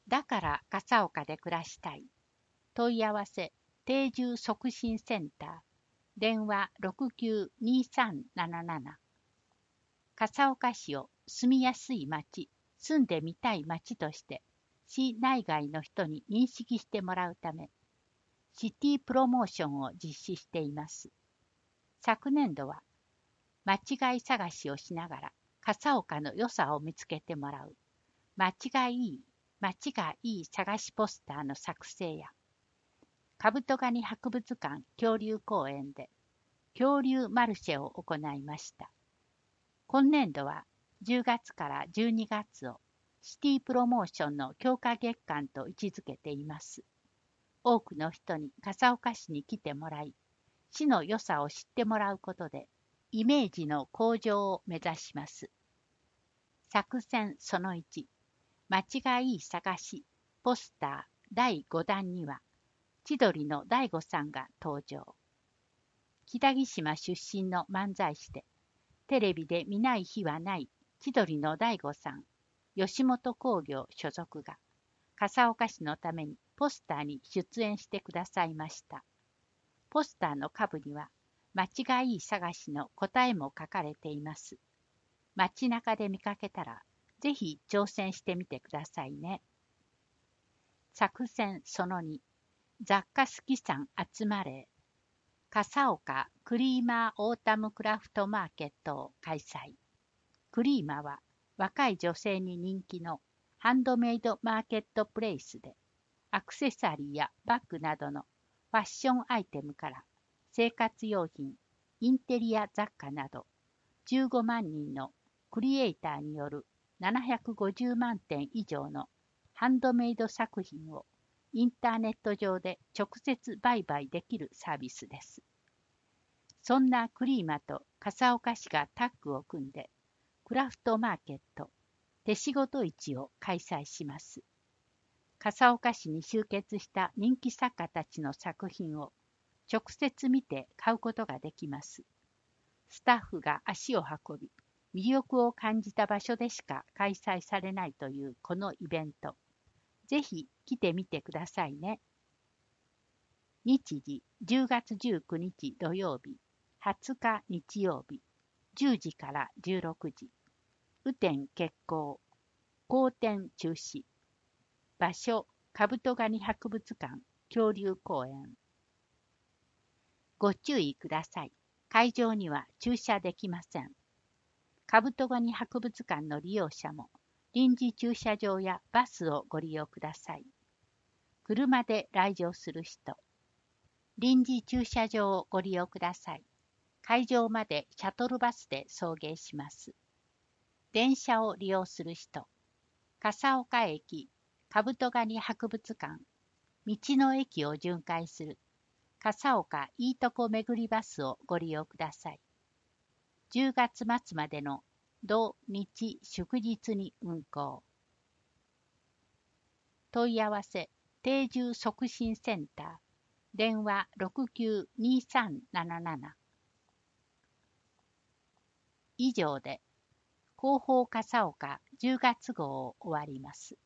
だから笠岡で暮らしたい。問い合わせ定住促進センター。電話692377。笠岡市を住みやすい町、住んでみたい町として市内外の人に認識してもらうため、シティプロモーションを実施しています。昨年度は間違い探しをしながら笠岡の良さを見つけてもらう町がいい探しポスターの作成や、カブトガニ博物館恐竜公園で恐竜マルシェを行いました。今年度は10月から12月をシティプロモーションの強化月間と位置づけています。多くの人に笠岡市に来てもらい、市の良さを知ってもらうことで、イメージの向上を目指します。作戦その1、間違い探し、ポスター第5弾には、千鳥の大悟さんが登場。北木島出身の漫才師で、テレビで見ない日はない千鳥の大悟さん、吉本興業所属が、笠岡市のためにポスターに出演してくださいました。ポスターの下部には、間違い探しの答えも書かれています。街中で見かけたら、ぜひ挑戦してみてくださいね。作戦その2、雑貨好きさん集まれ。笠岡クリーマーオータムクラフトマーケットを開催。クリーマは若い女性に人気のハンドメイドマーケットプレイスで、アクセサリーやバッグなどのファッションアイテムから生活用品、インテリア雑貨など15万人のクリエイターによる750万点以上のハンドメイド作品をインターネット上で直接売買できるサービスです。そんなクリーマと笠岡市がタッグを組んで、クラフトマーケット手仕事市を開催します。笠岡市に集結した人気作家たちの作品を直接見て買うことができます。スタッフが足を運び、魅力を感じた場所でしか開催されないというこのイベント。ぜひ来てみてくださいね。日時10月19日土曜日、20日日曜日、10時から16時。雨天決行、公展中止。場所、カブトガニ博物館恐竜公園。ご注意ください。会場には駐車できません。カブトガニ博物館の利用者も臨時駐車場やバスをご利用ください。車で来場する人、臨時駐車場をご利用ください。会場までシャトルバスで送迎します。電車を利用する人、笠岡駅、カブトガニ博物館、道の駅を巡回する笠岡いいとこ巡りバスをご利用ください。10月末までの土日祝日に運行。問い合わせ定住促進センター。電話692377。以上で広報笠岡10月号を終わります。